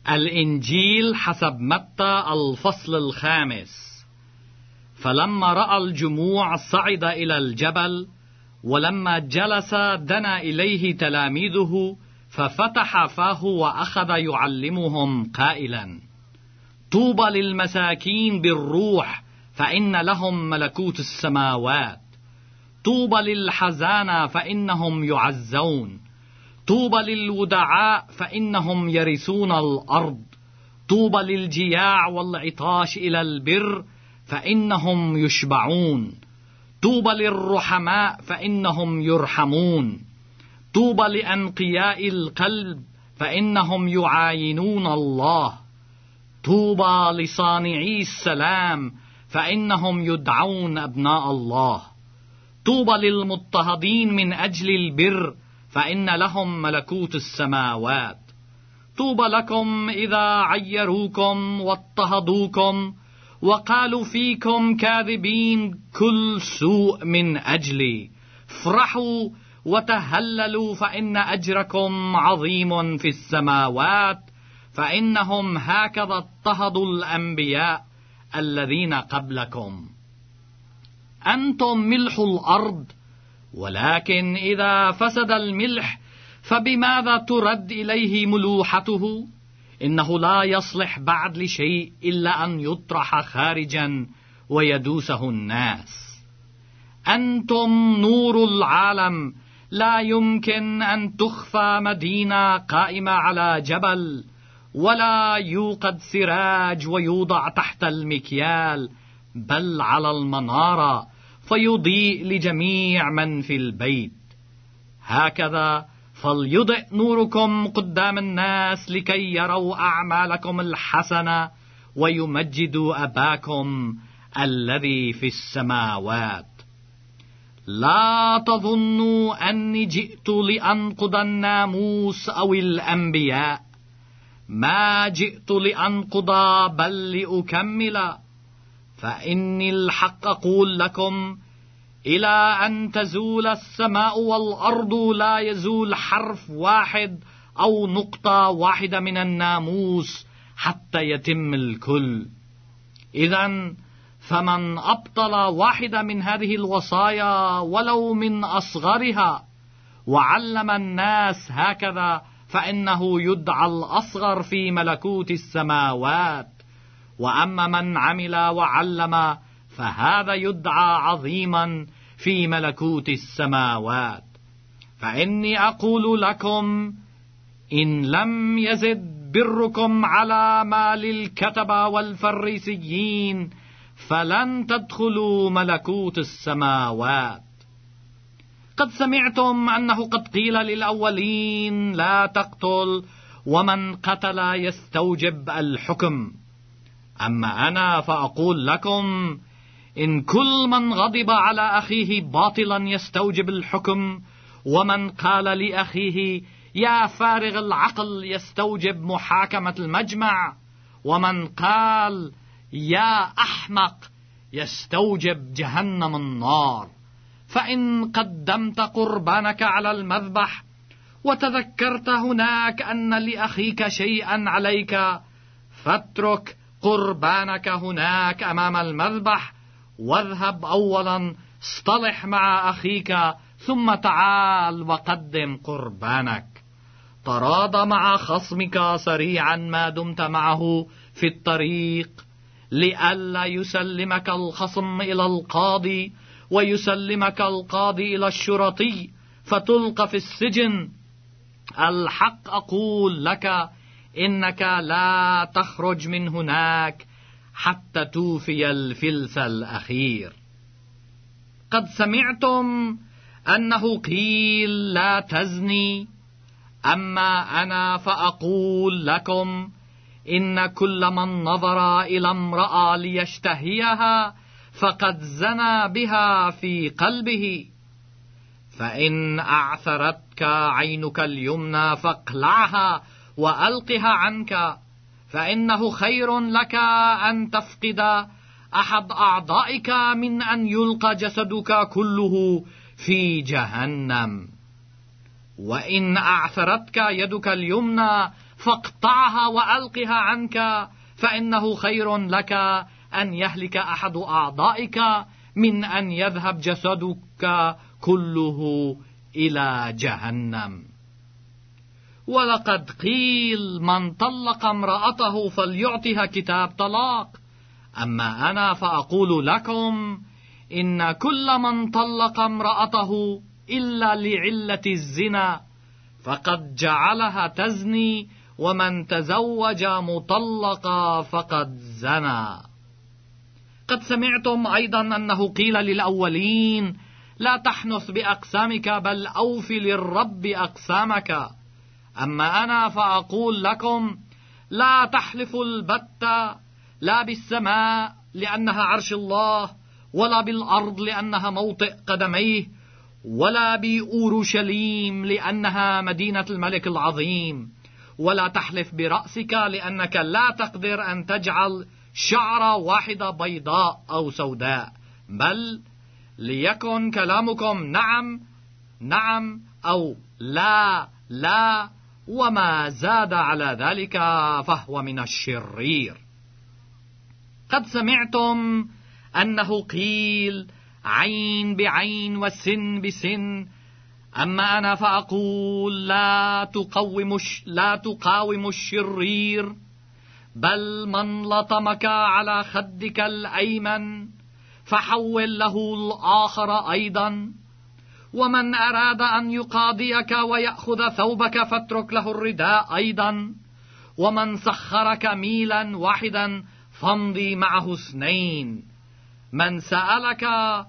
الإنجيل حسب متى الفصل 5. فلما رأى الجموع صعد إلى الجبل، ولما جلس دنا إليه تلاميذه، ففتح فاه وأخذ يعلمهم قائلا: طوبى للمساكين بالروح، فإن لهم ملكوت السماوات. طوبى للحزانى، فإنهم يعزون. طوبى للودعاء، فإنهم يرثون الأرض. طوبى للجياع والعطاش إلى البر، فإنهم يشبعون. طوبى للرحماء، فإنهم يرحمون. طوبى لأنقياء القلب، فإنهم يعاينون الله. طوبى لصانعي السلام، فإنهم يدعون أبناء الله. طوبى للمضطهدين من أجل البر، فإن لهم ملكوت السماوات. طوبى لكم إذا عيروكم واضطهدوكم وقالوا فيكم كاذبين كل سوء من أجلي. افرحوا وتهللوا، فإن أجركم عظيم في السماوات، فإنهم هكذا اضطهدوا الأنبياء الذين قبلكم. أنتم ملح الأرض، ولكن إذا فسد الملح فبماذا ترد إليه ملوحته؟ إنه لا يصلح بعد لشيء إلا أن يطرح خارجا ويدوسه الناس. أنتم نور العالم. لا يمكن أن تخفى مدينة قائمة على جبل، ولا يوقد سراج ويوضع تحت المكيال، بل على المنارة، فيضيء لجميع من في البيت. هكذا فليضئ نوركم قدام الناس، لكي يروا أعمالكم الحسنة ويمجدوا أباكم الذي في السماوات. لا تظنوا أني جئت لأنقض الناموس أو الأنبياء. ما جئت لأنقض بل لأكمل. فإني الحق أقول لكم، إلى أن تزول السماء والأرض لا يزول حرف واحد أو نقطة واحدة من الناموس حتى يتم الكل. إذن فمن أبطل واحدة من هذه الوصايا ولو من أصغرها وعلم الناس هكذا، فإنه يدعى الأصغر في ملكوت السماوات. وأما من عمل وعلم، فهذا يدعى عظيما في ملكوت السماوات. فإني أقول لكم، إن لم يزد بركم على ما للكتبة والفريسيين، فلن تدخلوا ملكوت السماوات. قد سمعتم أنه قد قيل للأولين: لا تقتل، ومن قتل يستوجب الحكم. أما أنا فأقول لكم، إن كل من غضب على أخيه باطلا يستوجب الحكم، ومن قال لأخيه يا فارغ العقل يستوجب محاكمة المجمع، ومن قال يا أحمق يستوجب جهنم النار. فإن قدمت قربانك على المذبح وتذكرت هناك أن لأخيك شيئا عليك، فاترك قربانك هناك أمام المذبح، واذهب أولا اصطلح مع أخيك، ثم تعال وقدم قربانك. تراضى مع خصمك سريعا ما دمت معه في الطريق، لئلا يسلمك الخصم إلى القاضي، ويسلمك القاضي إلى الشرطي، فتلقى في السجن. الحق أقول لك، إنك لا تخرج من هناك حتى توفي الفلس الأخير. قد سمعتم أنه قيل لا تزني، أما أنا فأقول لكم، إن كل من نظر إلى امرأة ليشتهيها فقد زنى بها في قلبه. فإن أعثرتك عينك اليمنى فاقلعها وألقها عنك، فإنه خير لك أن تفقد أحد أعضائك من أن يلقى جسدك كله في جهنم. وإن أعثرتك يدك اليمنى فاقطعها وألقها عنك، فإنه خير لك أن يهلك أحد أعضائك من أن يذهب جسدك كله إلى جهنم. ولقد قيل: من طلق امرأته فليعطها كتاب طلاق. أما أنا فأقول لكم: إن كل من طلق امرأته إلا لعلة الزنا فقد جعلها تزني، ومن تزوج مطلقا فقد زنى. قد سمعتم أيضا أنه قيل للأولين: لا تحنث بأقسامك بل أوف للرب أقسامك. أما أنا فأقول لكم: لا تحلفوا البتة، لا بالسماء لأنها عرش الله، ولا بالأرض لأنها موطئ قدميه، ولا بأورشليم لأنها مدينة الملك العظيم. ولا تحلف برأسك لأنك لا تقدر أن تجعل شعرة واحدة بيضاء أو سوداء، بل ليكن كلامكم نعم نعم أو لا لا، وما زاد على ذلك فهو من الشرير. قد سمعتم أنه قيل: عين بعين وسن بسن. أما أنا فأقول: لا تقاوم الشرير، بل من لطمك على خدك الأيمن فحول له الآخر أيضا. ومن أراد أن يقاضيك ويأخذ ثوبك فاترك له الرداء أيضا. ومن سخرك ميلا واحدا فامضي معه 2. من سألك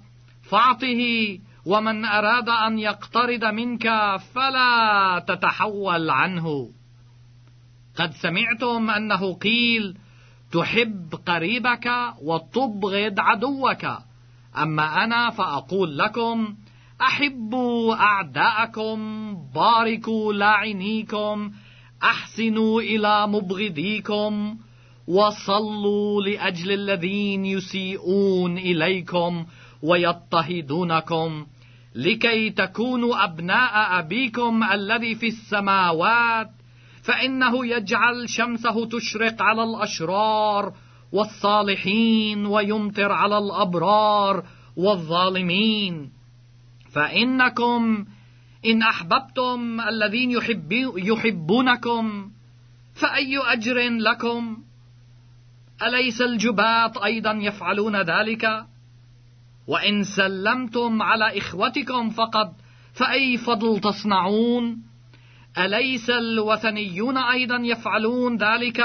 فاعطه، ومن أراد أن يقترض منك فلا تتحول عنه. قد سمعتم أنه قيل: تحب قريبك وتبغض عدوك. أما أنا فأقول لكم: أحبوا أعداءكم، باركوا لاعنيكم، أحسنوا إلى مبغضيكم، وصلوا لأجل الذين يسيئون إليكم ويضطهدونكم، لكي تكونوا أبناء أبيكم الذي في السماوات، فإنه يجعل شمسه تشرق على الأشرار والصالحين، ويمطر على الأبرار والظالمين. فإنكم إن أحببتم الذين يحبونكم فأي أجر لكم؟ أليس الجباة أيضا يفعلون ذلك؟ وإن سلمتم على إخوتكم فأي فضل تصنعون؟ أليس الوثنيون أيضا يفعلون ذلك؟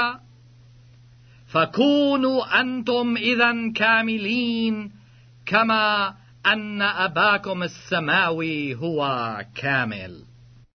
فكونوا أنتم إذن كاملين كما أن أباكم السماوي هو كامل.